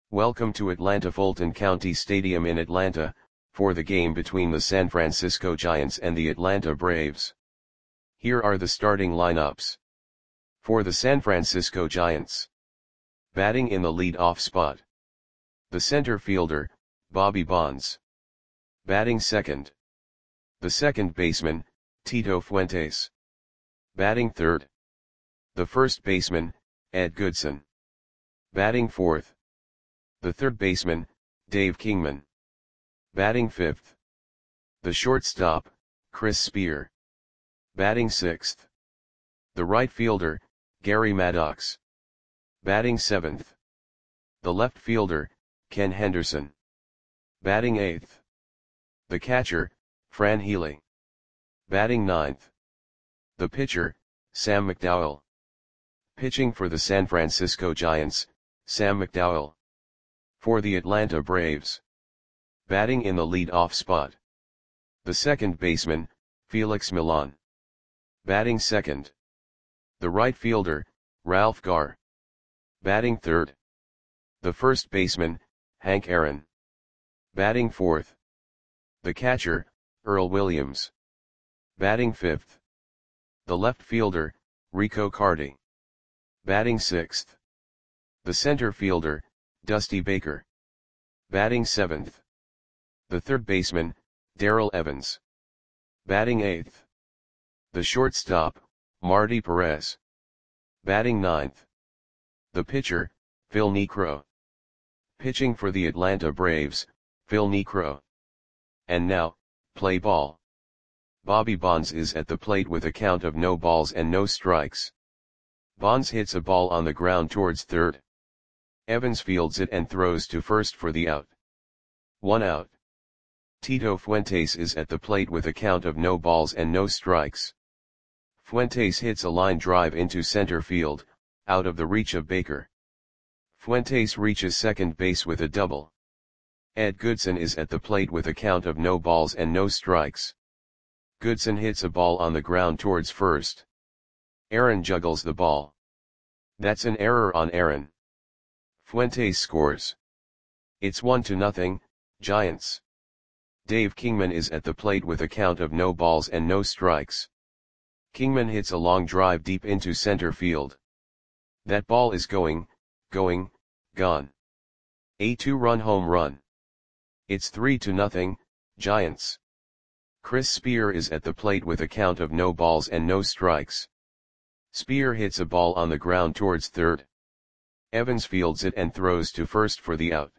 Welcome to Atlanta Fulton County Stadium in Atlanta, for the game between the San Francisco Giants and the Atlanta Braves. Here are the starting lineups. For the San Francisco Giants. Batting in the lead-off spot. The center fielder, Bobby Bonds. Batting second. The second baseman, Tito Fuentes. Batting third. The first baseman, Ed Goodson. Batting fourth. The third baseman, Dave Kingman. Batting fifth. The shortstop, Chris Spear. Batting sixth. The right fielder, Gary Maddox. Batting seventh. The left fielder, Ken Henderson. Batting eighth. The catcher, Fran Healy. Batting ninth. The pitcher, Sam McDowell. Pitching for the San Francisco Giants, Sam McDowell. For the Atlanta Braves. Batting in the lead-off spot. The second baseman, Felix Millan. Batting second. The right fielder, Ralph Garr. Batting third. The first baseman, Hank Aaron. Batting fourth. The catcher, Earl Williams. Batting fifth. The left fielder, Rico Carty. Batting sixth. The center fielder, Dusty Baker. Batting seventh. The third baseman, Darrell Evans. Batting eighth. The shortstop, Marty Perez. Batting ninth. The pitcher, Phil Niekro. Pitching for the Atlanta Braves, Phil Niekro. And now, play ball. Bobby Bonds is at the plate with a count of no balls and no strikes. Bonds hits a ball on the ground towards third. Evans fields it and throws to first for the out. 1 out. Tito Fuentes is at the plate with a count of no balls and no strikes. Fuentes hits a line drive into center field, out of the reach of Baker. Fuentes reaches second base with a double. Ed Goodson is at the plate with a count of no balls and no strikes. Goodson hits a ball on the ground towards first. Aaron juggles the ball. That's an error on Aaron. Fuentes scores. It's 1-0, Giants. Dave Kingman is at the plate with a count of no balls and no strikes. Kingman hits a long drive deep into center field. That ball is gone. A 2-run home run. It's 3-0, Giants. Chris Spear is at the plate with a count of no balls and no strikes. Spear hits a ball on the ground towards third. Evans fields it and throws to first for the out.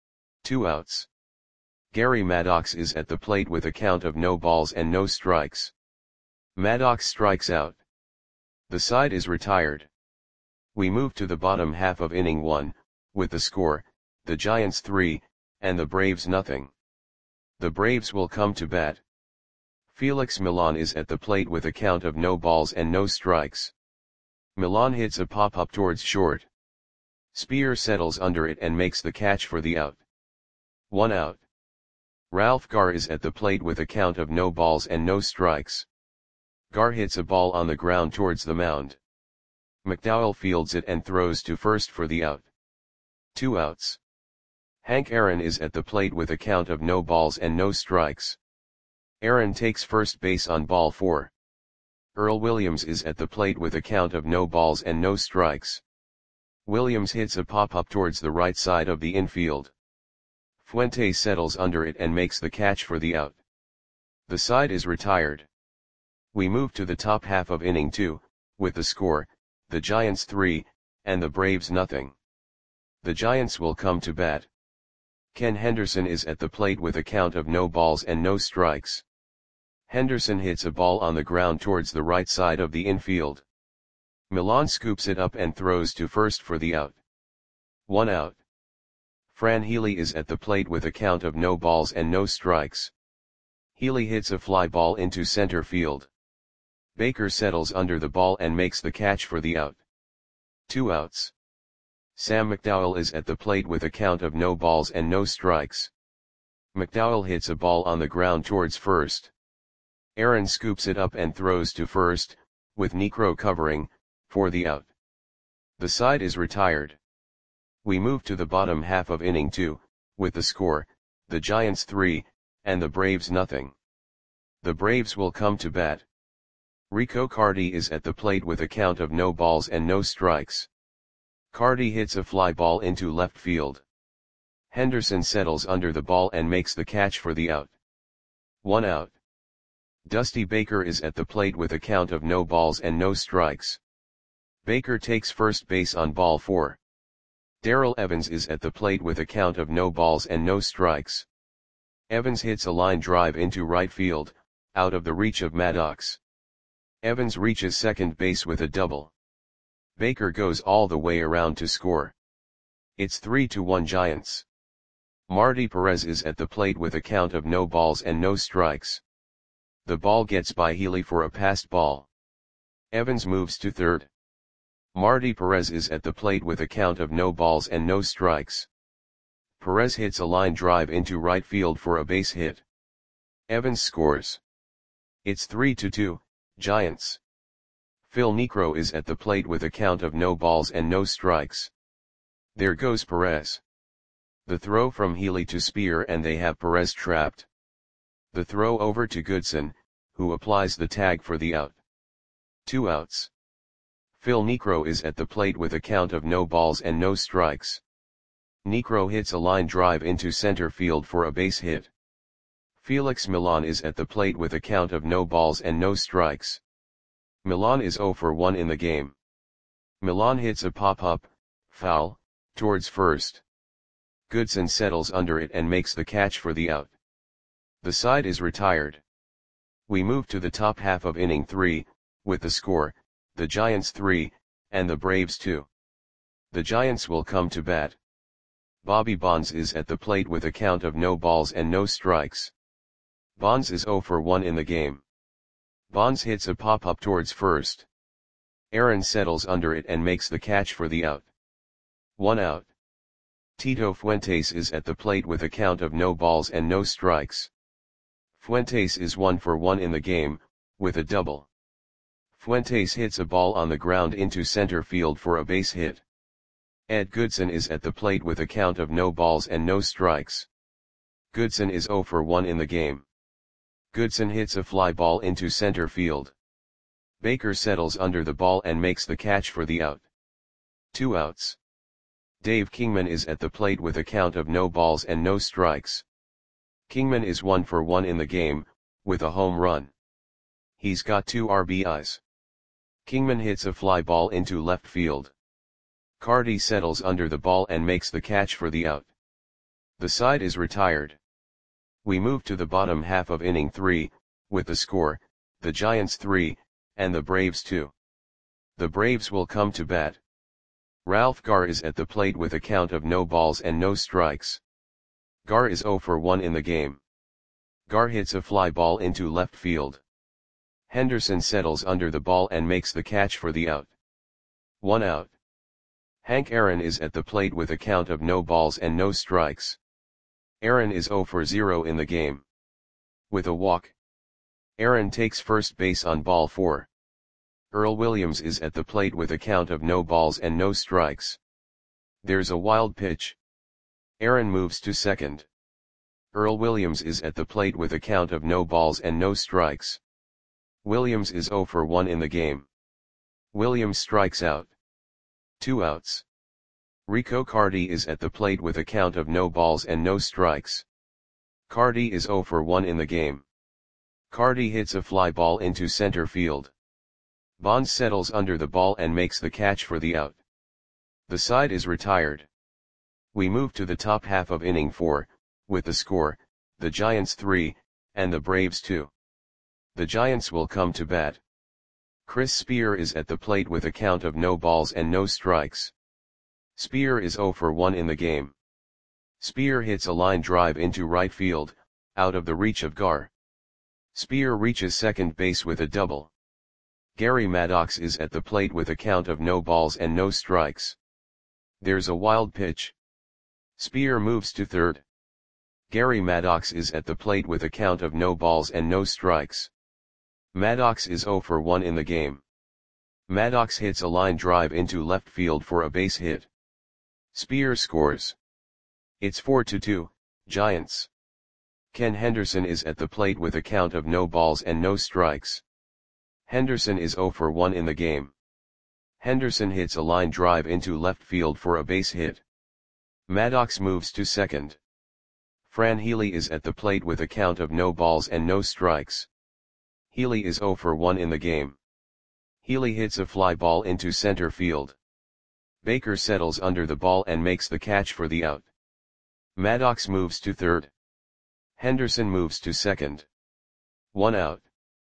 2 outs. Gary Maddox is at the plate with a count of no balls and no strikes. Maddox strikes out. The side is retired. We move to the bottom half of inning 1, with the score, the Giants 3, and the Braves nothing. The Braves will come to bat. Felix Millan is at the plate with a count of no balls and no strikes. Millan hits a pop-up towards short. Spear settles under it and makes the catch for the out. 1 out. Ralph Garr is at the plate with a count of no balls and no strikes. Garr hits a ball on the ground towards the mound. McDowell fields it and throws to first for the out. 2 outs. Hank Aaron is at the plate with a count of no balls and no strikes. Aaron takes first base on ball 4. Earl Williams is at the plate with a count of no balls and no strikes. Williams hits a pop-up towards the right side of the infield. Fuentes settles under it and makes the catch for the out. The side is retired. We move to the top half of inning 2, with the score, the Giants 3, and the Braves nothing. The Giants will come to bat. Ken Henderson is at the plate with a count of no balls and no strikes. Henderson hits a ball on the ground towards the right side of the infield. Millan scoops it up and throws to first for the out. 1 out. Fran Healy is at the plate with a count of no balls and no strikes. Healy hits a fly ball into center field. Baker settles under the ball and makes the catch for the out. 2 outs. Sam McDowell is at the plate with a count of no balls and no strikes. McDowell hits a ball on the ground towards first. Aaron scoops it up and throws to first, with Niekro covering, for the out. The side is retired. We move to the bottom half of inning 2, with the score, the Giants 3, and the Braves nothing. The Braves will come to bat. Rico Carty is at the plate with a count of no balls and no strikes. Carty hits a fly ball into left field. Henderson settles under the ball and makes the catch for the out. 1 out. Dusty Baker is at the plate with a count of no balls and no strikes. Baker takes first base on ball 4. Darrell Evans is at the plate with a count of no balls and no strikes. Evans hits a line drive into right field, out of the reach of Maddox. Evans reaches second base with a double. Baker goes all the way around to score. It's 3-1 Giants. Marty Perez is at the plate with a count of no balls and no strikes. The ball gets by Healy for a passed ball. Evans moves to third. Marty Perez is at the plate with a count of no balls and no strikes. Perez hits a line drive into right field for a base hit. Evans scores. It's 3-2, Giants. Phil Niekro is at the plate with a count of no balls and no strikes. There goes Perez. The throw from Healy to Spear and they have Perez trapped. The throw over to Goodson, who applies the tag for the out. 2 outs. Phil Niekro is at the plate with a count of no balls and no strikes. Niekro hits a line drive into center field for a base hit. Felix Millan is at the plate with a count of no balls and no strikes. Millan is 0 for 1 in the game. Millan hits a pop-up, foul, towards first. Goodson settles under it and makes the catch for the out. The side is retired. We move to the top half of inning 3, with the score, the Giants 3, and the Braves 2. The Giants will come to bat. Bobby Bonds is at the plate with a count of no balls and no strikes. Bonds is 0 for 1 in the game. Bonds hits a pop-up towards first. Aaron settles under it and makes the catch for the out. 1 out. Tito Fuentes is at the plate with a count of no balls and no strikes. Fuentes is 1 for 1 in the game, with a double. Fuentes hits a ball on the ground into center field for a base hit. Ed Goodson is at the plate with a count of no balls and no strikes. Goodson is 0 for 1 in the game. Goodson hits a fly ball into center field. Baker settles under the ball and makes the catch for the out. 2 outs. Dave Kingman is at the plate with a count of no balls and no strikes. Kingman is 1 for 1 in the game, with a home run. He's got 2 RBIs. Kingman hits a fly ball into left field. Carty settles under the ball and makes the catch for the out. The side is retired. We move to the bottom half of inning 3, with the score, the Giants 3, and the Braves 2. The Braves will come to bat. Ralph Garr is at the plate with a count of no balls and no strikes. Garr is 0 for 1 in the game. Garr hits a fly ball into left field. Henderson settles under the ball and makes the catch for the out. 1 out. Hank Aaron is at the plate with a count of no balls and no strikes. Aaron is 0 for 0 in the game. With a walk. Aaron takes first base on ball 4. Earl Williams is at the plate with a count of no balls and no strikes. There's a wild pitch. Aaron moves to second. Earl Williams is at the plate with a count of no balls and no strikes. Williams is 0 for 1 in the game. Williams strikes out. 2 outs. Rico Carty is at the plate with a count of no balls and no strikes. Carty is 0 for 1 in the game. Carty hits a fly ball into center field. Bonds settles under the ball and makes the catch for the out. The side is retired. We move to the top half of inning 4, with the score, the Giants 3, and the Braves 2. The Giants will come to bat. Chris Spear is at the plate with a count of no balls and no strikes. Spear is 0 for 1 in the game. Spear hits a line drive into right field, out of the reach of Garr. Spear reaches second base with a double. Gary Maddox is at the plate with a count of no balls and no strikes. There's a wild pitch. Spear moves to third. Gary Maddox is at the plate with a count of no balls and no strikes. Maddox is 0 for 1 in the game. Maddox hits a line drive into left field for a base hit. Spear scores. It's 4-2, Giants. Ken Henderson is at the plate with a count of no balls and no strikes. Henderson is 0 for 1 in the game. Henderson hits a line drive into left field for a base hit. Maddox moves to second. Fran Healy is at the plate with a count of no balls and no strikes. Healy is 0 for 1 in the game. Healy hits a fly ball into center field. Baker settles under the ball and makes the catch for the out. Maddox moves to third. Henderson moves to second. 1 out.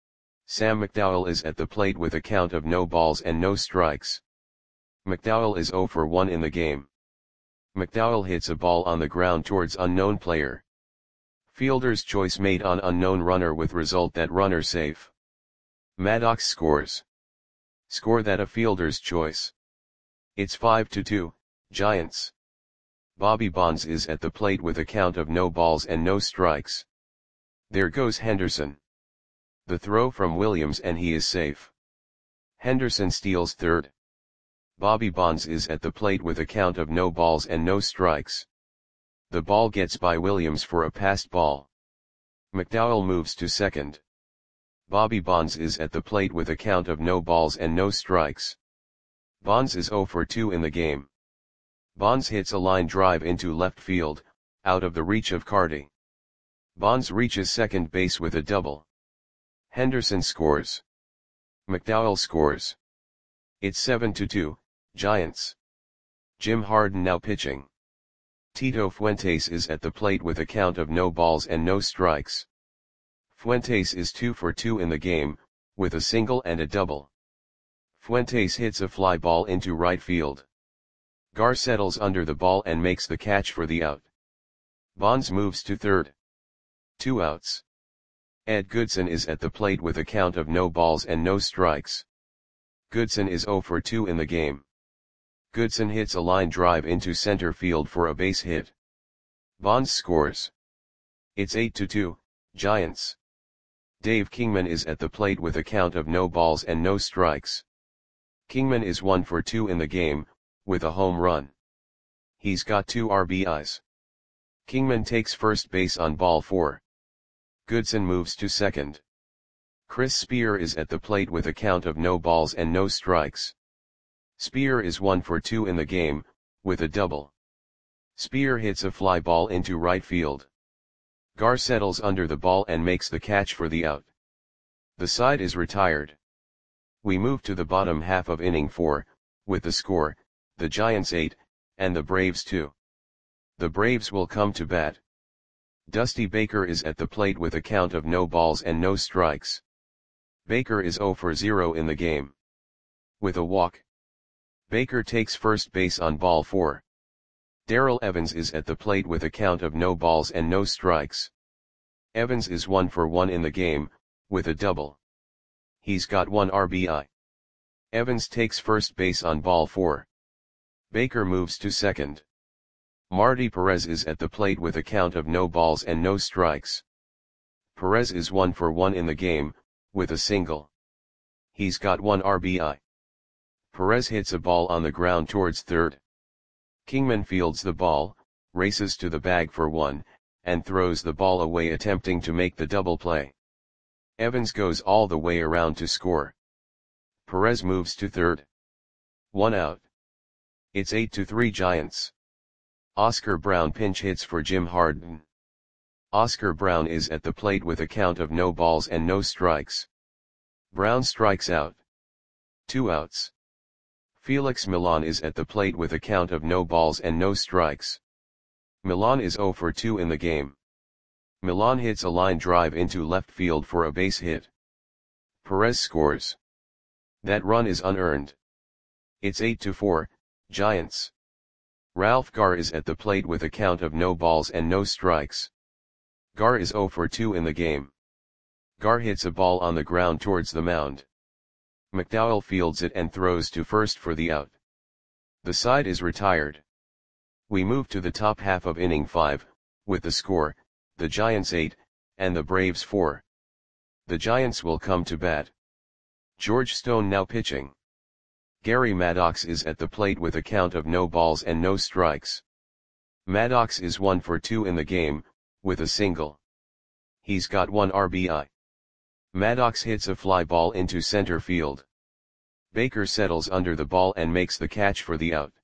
Sam McDowell is at the plate with a count of no balls and no strikes. McDowell is 0 for 1 in the game. McDowell hits a ball on the ground towards unknown player. Fielder's choice made on unknown runner with result that runner safe. Maddox scores. Score that a fielder's choice. It's 5-2, Giants. Bobby Bonds is at the plate with a count of no balls and no strikes. There goes Henderson. The throw from Williams and he is safe. Henderson steals third. Bobby Bonds is at the plate with a count of no balls and no strikes. The ball gets by Williams for a passed ball. McDowell moves to second. Bobby Bonds is at the plate with a count of no balls and no strikes. Bonds is 0 for 2 in the game. Bonds hits a line drive into left field, out of the reach of Carty. Bonds reaches second base with a double. Henderson scores. McDowell scores. It's 7-2, Giants. Jim Harden now pitching. Tito Fuentes is at the plate with a count of no balls and no strikes. Fuentes is 2 for 2 in the game, with a single and a double. Fuentes hits a fly ball into right field. Gar settles under the ball and makes the catch for the out. Bonds moves to third. 2 outs. Ed Goodson is at the plate with a count of no balls and no strikes. Goodson is 0 for 2 in the game. Goodson hits a line drive into center field for a base hit. Bonds scores. It's 8-2, Giants. Dave Kingman is at the plate with a count of no balls and no strikes. Kingman is 1 for 2 in the game, with a home run. He's got 2 RBIs. Kingman takes first base on ball 4. Goodson moves to second. Chris Spear is at the plate with a count of no balls and no strikes. Spear is 1 for 2 in the game, with a double. Spear hits a fly ball into right field. Gar settles under the ball and makes the catch for the out. The side is retired. We move to the bottom half of inning 4, with the score, the Giants 8, and the Braves 2. The Braves will come to bat. Dusty Baker is at the plate with a count of no balls and no strikes. Baker is 0 for 0 in the game. With a walk. Baker takes first base on ball 4. Darrell Evans is at the plate with a count of no balls and no strikes. Evans is 1 for 1 in the game, with a double. He's got 1 RBI. Evans takes first base on ball 4. Baker moves to second. Marty Perez is at the plate with a count of no balls and no strikes. Perez is 1 for 1 in the game, with a single. He's got 1 RBI. Perez hits a ball on the ground towards third. Kingman fields the ball, races to the bag for 1, and throws the ball away attempting to make the double play. Evans goes all the way around to score. Perez moves to third. 1 out. It's 8-3 Giants. Oscar Brown pinch hits for Jim Harden. Oscar Brown is at the plate with a count of no balls and no strikes. Brown strikes out. 2 outs. Felix Milan is at the plate with a count of no balls and no strikes. Milan is 0 for 2 in the game. Milan hits a line drive into left field for a base hit. Perez scores. That run is unearned. It's 8-4, Giants. Ralph Gar is at the plate with a count of no balls and no strikes. Gar is 0 for 2 in the game. Gar hits a ball on the ground towards the mound. McDowell fields it and throws to first for the out. The side is retired. We move to the top half of inning 5, with the score, the Giants 8, and the Braves 4. The Giants will come to bat. George Stone now pitching. Gary Maddox is at the plate with a count of no balls and no strikes. Maddox is 1 for 2 in the game, with a single. He's got 1 RBI. Maddox hits a fly ball into center field. Baker settles under the ball and makes the catch for the out.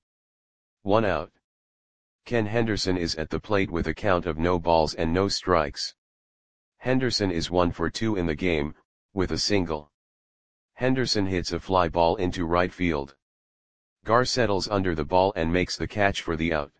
1 out. Ken Henderson is at the plate with a count of no balls and no strikes. Henderson is 1 for 2 in the game, with a single. Henderson hits a fly ball into right field. Gar settles under the ball and makes the catch for the out.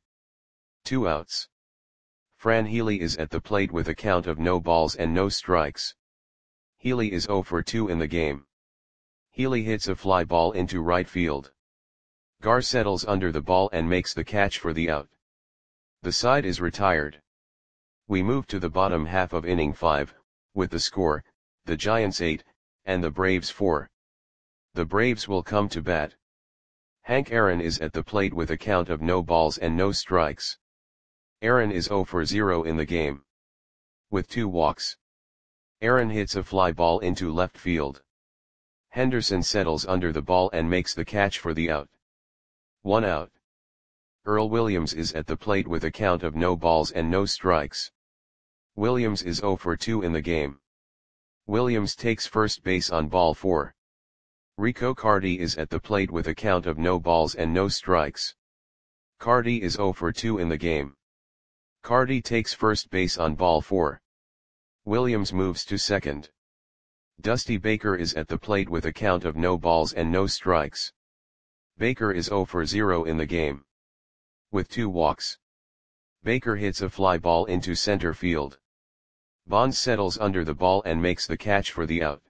2 outs. Fran Healy is at the plate with a count of no balls and no strikes. Healy is 0 for 2 in the game. Healy hits a fly ball into right field. Gar settles under the ball and makes the catch for the out. The side is retired. We move to the bottom half of inning 5, with the score, the Giants 8, and the Braves 4. The Braves will come to bat. Hank Aaron is at the plate with a count of no balls and no strikes. Aaron is 0 for 0 in the game. With 2 walks. Aaron hits a fly ball into left field. Henderson settles under the ball and makes the catch for the out. 1 out. Earl Williams is at the plate with a count of no balls and no strikes. Williams is 0 for 2 in the game. Williams takes first base on ball 4. Rico Carty is at the plate with a count of no balls and no strikes. Carty is 0 for 2 in the game. Carty takes first base on ball 4. Williams moves to second. Dusty Baker is at the plate with a count of no balls and no strikes. Baker is 0 for 0 in the game. With 2 walks. Baker hits a fly ball into center field. Bonds settles under the ball and makes the catch for the out.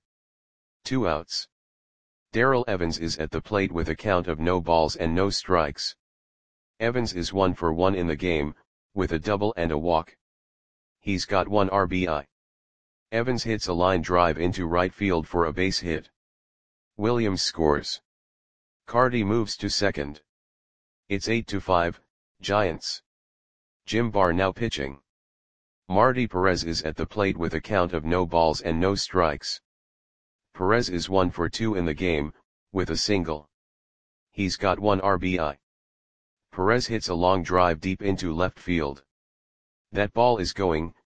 2 outs. Darrell Evans is at the plate with a count of no balls and no strikes. Evans is 1 for 1 in the game, with a double and a walk. He's got 1 RBI. Evans hits a line drive into right field for a base hit. Williams scores. Carty moves to second. It's 8-5, Giants. Jim Barr now pitching. Marty Perez is at the plate with a count of no balls and no strikes. Perez is 1 for 2 in the game, with a single. He's got 1 RBI. Perez hits a long drive deep into left field. That ball is going,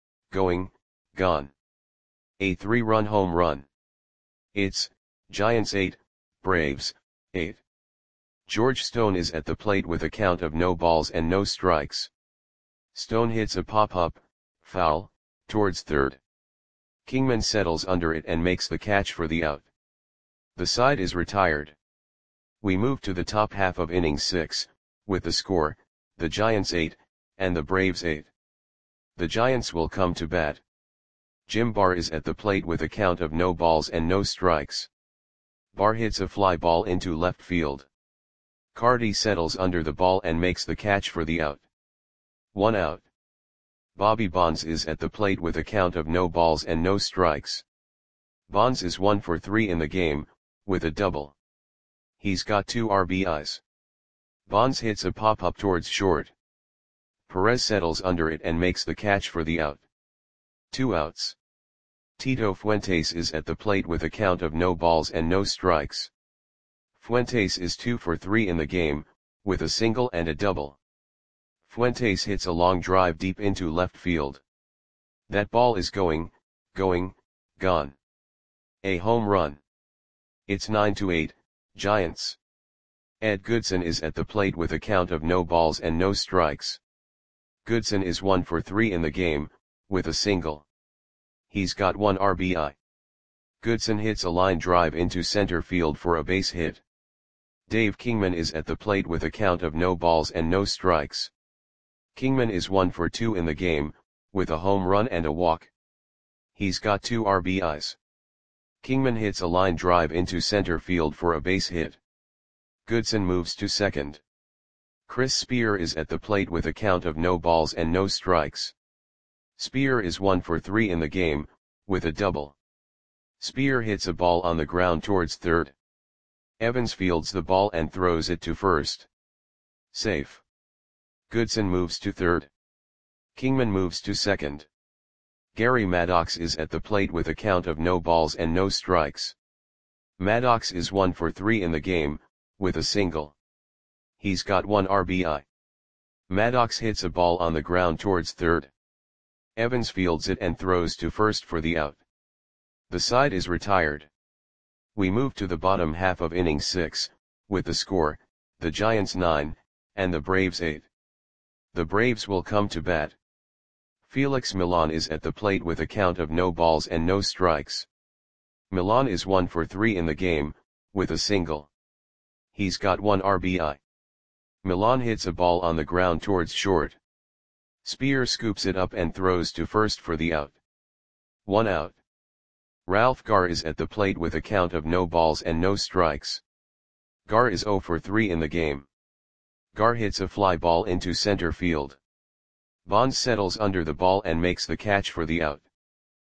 gone. A 3-run home run. It's, Giants 8, Braves, 8. George Stone is at the plate with a count of no balls and no strikes. Stone hits a pop-up, foul, towards third. Kingman settles under it and makes the catch for the out. The side is retired. We move to the top half of inning 6, with the score, the Giants 8, and the Braves 8. The Giants will come to bat. Jim Barr is at the plate with a count of no balls and no strikes. Barr hits a fly ball into left field. Carty settles under the ball and makes the catch for the out. 1 out. Bobby Bonds is at the plate with a count of no balls and no strikes. Bonds is 1 for 3 in the game, with a double. He's got 2 RBIs. Bonds hits a pop-up towards short. Perez settles under it and makes the catch for the out. 2 outs. Tito Fuentes is at the plate with a count of no balls and no strikes. Fuentes is 2 for 3 in the game, with a single and a double. Fuentes hits a long drive deep into left field. That ball is going, gone. A home run. It's 9-8, Giants. Ed Goodson is at the plate with a count of no balls and no strikes. Goodson is 1 for 3 in the game, with a single. He's got 1 RBI. Goodson hits a line drive into center field for a base hit. Dave Kingman is at the plate with a count of no balls and no strikes. Kingman is 1 for 2 in the game, with a home run and a walk. He's got 2 RBIs. Kingman hits a line drive into center field for a base hit. Goodson moves to second. Chris Spear is at the plate with a count of no balls and no strikes. Spear is 1 for 3 in the game, with a double. Spear hits a ball on the ground towards third. Evans fields the ball and throws it to first. Safe. Goodson moves to third. Kingman moves to second. Gary Maddox is at the plate with a count of no balls and no strikes. Maddox is 1 for 3 in the game, with a single. He's got 1 RBI. Maddox hits a ball on the ground towards third. Evans fields it and throws to first for the out. The side is retired. We move to the bottom half of inning 6, with the score, the Giants 9, and the Braves 8. The Braves will come to bat. Felix Millan is at the plate with a count of no balls and no strikes. Millan is 1 for 3 in the game, with a single. He's got 1 RBI. Millan hits a ball on the ground towards short. Spear scoops it up and throws to first for the out. 1 out. Ralph Garr is at the plate with a count of no balls and no strikes. Garr is 0 for 3 in the game. Garr hits a fly ball into center field. Bonds settles under the ball and makes the catch for the out.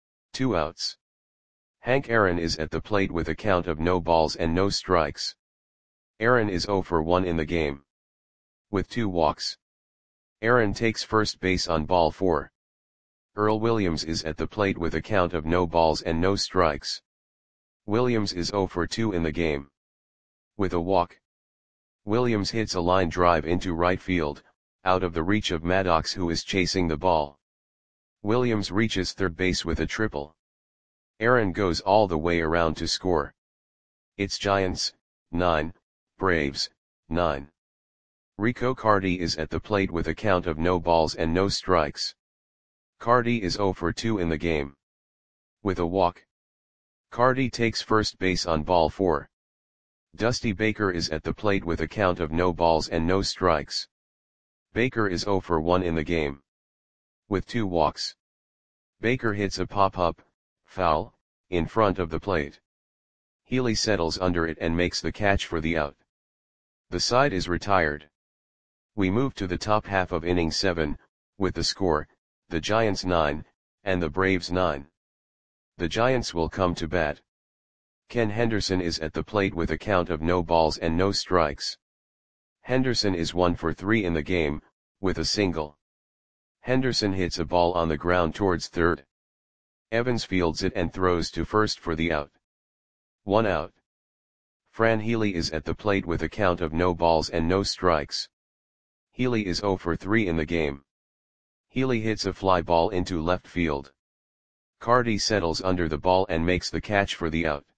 2 outs. Hank Aaron is at the plate with a count of no balls and no strikes. Aaron is 0 for 1 in the game. With 2 walks. Aaron takes first base on ball 4. Earl Williams is at the plate with a count of no balls and no strikes. Williams is 0 for 2 in the game. With a walk. Williams hits a line drive into right field, out of the reach of Maddox, who is chasing the ball. Williams reaches third base with a triple. Aaron goes all the way around to score. It's Giants, 9, Braves, 9. Rico Carty is at the plate with a count of no balls and no strikes. Carty is 0 for 2 in the game. With a walk. Carty takes first base on ball 4. Dusty Baker is at the plate with a count of no balls and no strikes. Baker is 0 for 1 in the game. With 2 walks. Baker hits a pop-up, foul, in front of the plate. Healy settles under it and makes the catch for the out. The side is retired. We move to the top half of inning 7, with the score, the Giants 9, and the Braves 9. The Giants will come to bat. Ken Henderson is at the plate with a count of no balls and no strikes. Henderson is 1 for 3 in the game, with a single. Henderson hits a ball on the ground towards third. Evans fields it and throws to first for the out. 1 out. Fran Healy is at the plate with a count of no balls and no strikes. Healy is 0 for 3 in the game. Healy hits a fly ball into left field. Carty settles under the ball and makes the catch for the out.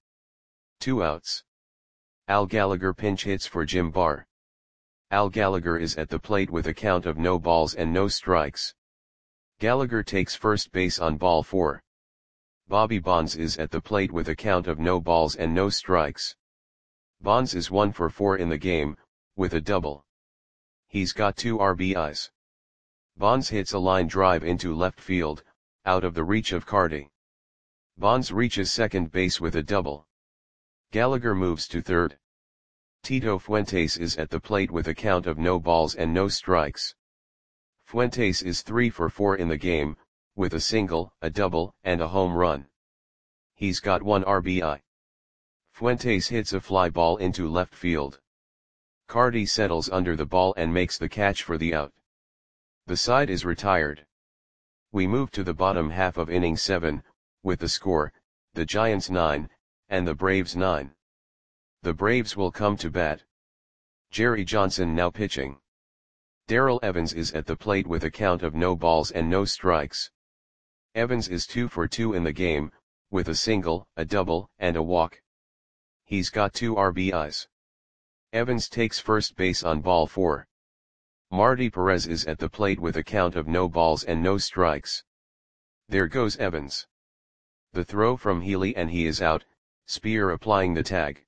2 outs. Al Gallagher pinch hits for Jim Barr. Al Gallagher is at the plate with a count of no balls and no strikes. Gallagher takes first base on ball 4. Bobby Bonds is at the plate with a count of no balls and no strikes. Bonds is 1 for 4 in the game, with a double. He's got 2 RBIs. Bonds hits a line drive into left field, out of the reach of Carty. Bonds reaches second base with a double. Gallagher moves to third. Tito Fuentes is at the plate with a count of no balls and no strikes. Fuentes is 3 for 4 in the game, with a single, a double, and a home run. He's got 1 RBI. Fuentes hits a fly ball into left field. Carty settles under the ball and makes the catch for the out. The side is retired. We move to the bottom half of inning 7, with the score, the Giants 9, and the Braves 9. The Braves will come to bat. Jerry Johnson now pitching. Darrell Evans is at the plate with a count of no balls and no strikes. Evans is 2 for 2 in the game, with a single, a double, and a walk. He's got 2 RBIs. Evans takes first base on ball 4. Marty Perez is at the plate with a count of no balls and no strikes. There goes Evans. The throw from Healy and he is out, Spear applying the tag.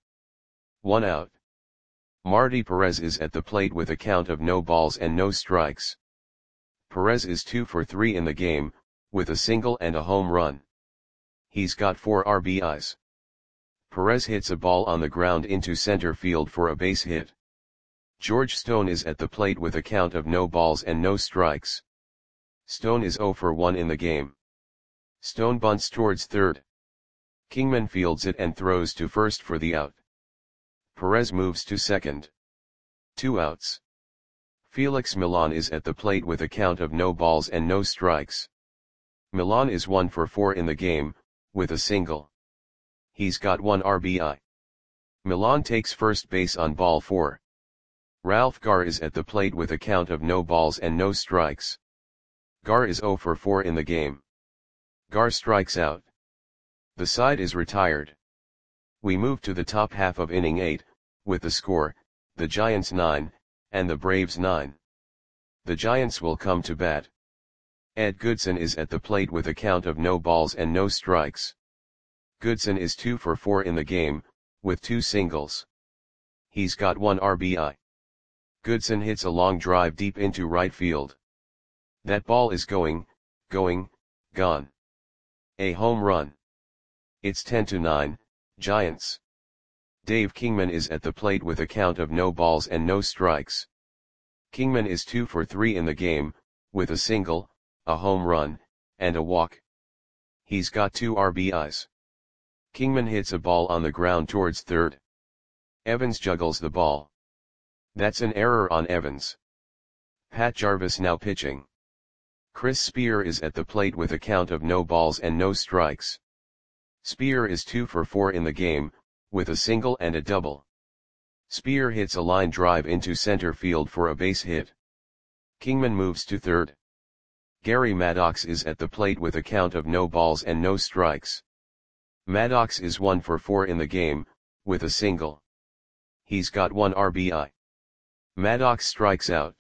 1 out. Marty Perez is at the plate with a count of no balls and no strikes. Perez is 2 for 3 in the game, with a single and a home run. He's got 4 RBIs. Perez hits a ball on the ground into center field for a base hit. George Stone is at the plate with a count of no balls and no strikes. Stone is 0 for 1 in the game. Stone bunts towards third. Kingman fields it and throws to first for the out. Perez moves to second. 2 outs. Felix Millan is at the plate with a count of no balls and no strikes. Millan is 1 for 4 in the game, with a single. He's got 1 RBI. Milan takes first base on ball 4. Ralph Gar is at the plate with a count of no balls and no strikes. Gar is 0 for 4 in the game. Gar strikes out. The side is retired. We move to the top half of inning 8, with the score, the Giants 9, and the Braves 9. The Giants will come to bat. Ed Goodson is at the plate with a count of no balls and no strikes. Goodson is 2 for 4 in the game, with 2 singles. He's got 1 RBI. Goodson hits a long drive deep into right field. That ball is going, gone. A home run. It's 10-9, Giants. Dave Kingman is at the plate with a count of no balls and no strikes. Kingman is 2 for 3 in the game, with a single, a home run, and a walk. He's got 2 RBIs. Kingman hits a ball on the ground towards third. Evans juggles the ball. That's an error on Evans. Pat Jarvis now pitching. Chris Spear is at the plate with a count of no balls and no strikes. Spear is 2 for 4 in the game, with a single and a double. Spear hits a line drive into center field for a base hit. Kingman moves to third. Gary Maddox is at the plate with a count of no balls and no strikes. Maddox is 1 for 4 in the game, with a single. He's got 1 RBI. Maddox strikes out.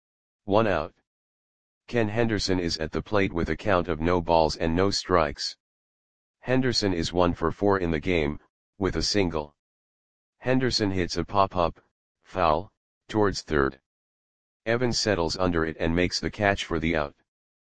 1 out. Ken Henderson is at the plate with a count of no balls and no strikes. Henderson is 1 for 4 in the game, with a single. Henderson hits a pop-up, foul, towards third. Evans settles under it and makes the catch for the out.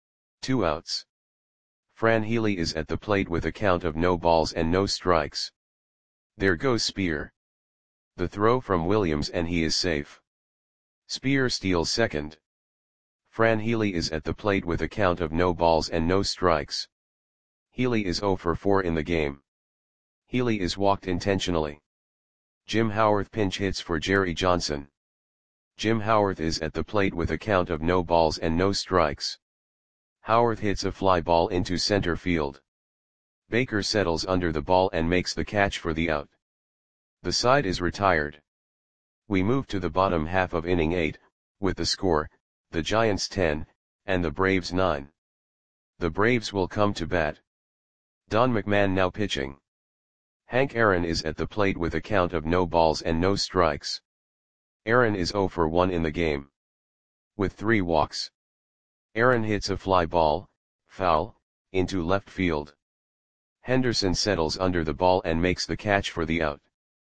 2 outs. Fran Healy is at the plate with a count of no balls and no strikes. There goes Spear. The throw from Williams and he is safe. Spear steals second. Fran Healy is at the plate with a count of no balls and no strikes. Healy is 0 for 4 in the game. Healy is walked intentionally. Jim Howarth pinch hits for Jerry Johnson. Jim Howarth is at the plate with a count of no balls and no strikes. Howarth hits a fly ball into center field. Baker settles under the ball and makes the catch for the out. The side is retired. We move to the bottom half of inning 8, with the score, the Giants 10, and the Braves 9. The Braves will come to bat. Don McMahon now pitching. Hank Aaron is at the plate with a count of no balls and no strikes. Aaron is 0 for 1 in the game. With 3 walks. Aaron hits a fly ball, foul, into left field. Henderson settles under the ball and makes the catch for the out.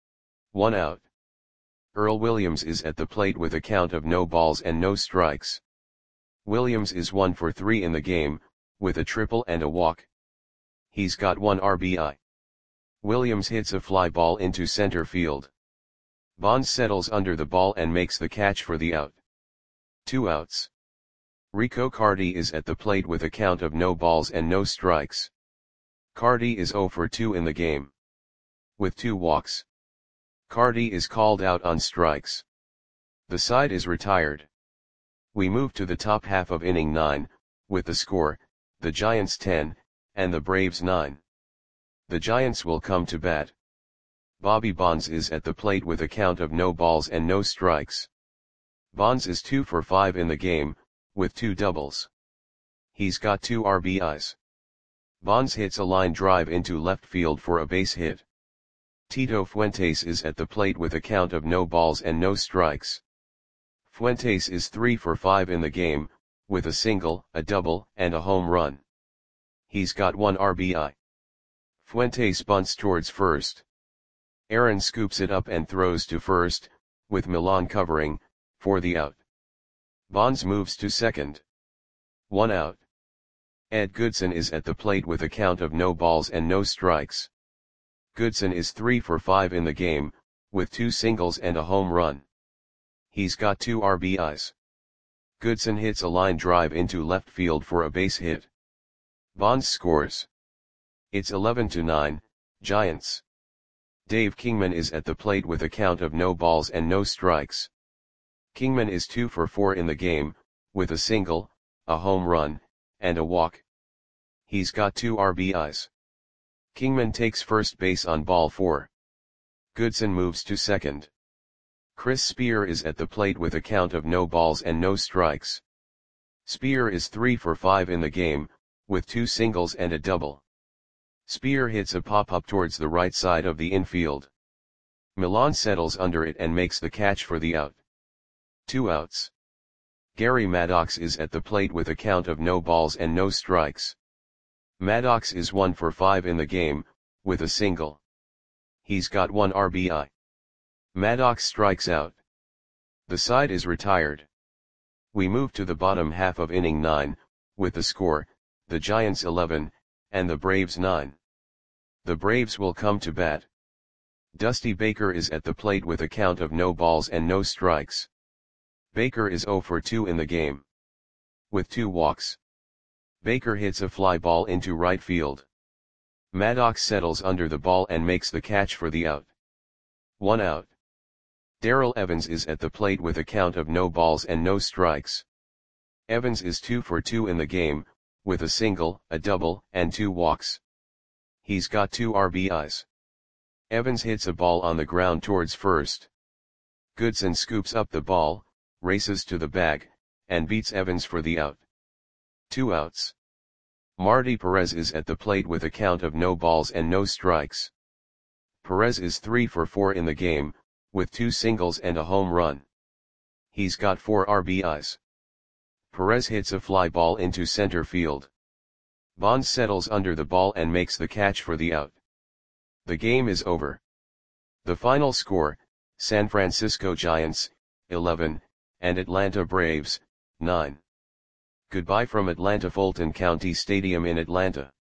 1 out. Earl Williams is at the plate with a count of no balls and no strikes. Williams is 1 for 3 in the game, with a triple and a walk. He's got 1 RBI. Williams hits a fly ball into center field. Bonds settles under the ball and makes the catch for the out. 2 outs. Rico Carty is at the plate with a count of no balls and no strikes. Carty is 0 for 2 in the game. With 2 walks. Carty is called out on strikes. The side is retired. We move to the top half of inning 9, with the score, the Giants 10, and the Braves 9. The Giants will come to bat. Bobby Bonds is at the plate with a count of no balls and no strikes. Bonds is 2 for 5 in the game, with 2 doubles. He's got 2 RBIs. Bonds hits a line drive into left field for a base hit. Tito Fuentes is at the plate with a count of no balls and no strikes. Fuentes is 3 for 5 in the game, with a single, a double, and a home run. He's got 1 RBI. Fuentes bunts towards first. Aaron scoops it up and throws to first, with Milan covering, for the out. Bonds moves to second. 1 out. Ed Goodson is at the plate with a count of no balls and no strikes. Goodson is 3 for 5 in the game, with 2 singles and a home run. He's got 2 RBIs. Goodson hits a line drive into left field for a base hit. Bonds scores. It's 11-9, Giants. Dave Kingman is at the plate with a count of no balls and no strikes. Kingman is 2 for 4 in the game, with a single, a home run, and a walk. He's got 2 RBIs. Kingman takes first base on ball 4. Goodson moves to second. Chris Spear is at the plate with a count of no balls and no strikes. Spear is 3 for 5 in the game, with 2 singles and a double. Spear hits a pop-up towards the right side of the infield. Milan settles under it and makes the catch for the out. 2 outs. Gary Maddox is at the plate with a count of no balls and no strikes. Maddox is 1 for 5 in the game, with a single. He's got 1 RBI. Maddox strikes out. The side is retired. We move to the bottom half of inning 9, with the score, the Giants 11, and the Braves 9. The Braves will come to bat. Dusty Baker is at the plate with a count of no balls and no strikes. Baker is 0 for 2 in the game, with 2 walks. Baker hits a fly ball into right field. Maddox settles under the ball and makes the catch for the out. 1 out. Darrell Evans is at the plate with a count of no balls and no strikes. Evans is 2 for 2 in the game, with a single, a double, and 2 walks. He's got 2 RBIs. Evans hits a ball on the ground towards first. Goodson scoops up the ball, races to the bag, and beats Evans for the out. 2 outs. Marty Perez is at the plate with a count of no balls and no strikes. Perez is 3 for 4 in the game, with 2 singles and a home run. He's got 4 RBIs. Perez hits a fly ball into center field. Bonds settles under the ball and makes the catch for the out. The game is over. The final score, San Francisco Giants, 11, and Atlanta Braves, 9. Goodbye from Atlanta Fulton County Stadium in Atlanta.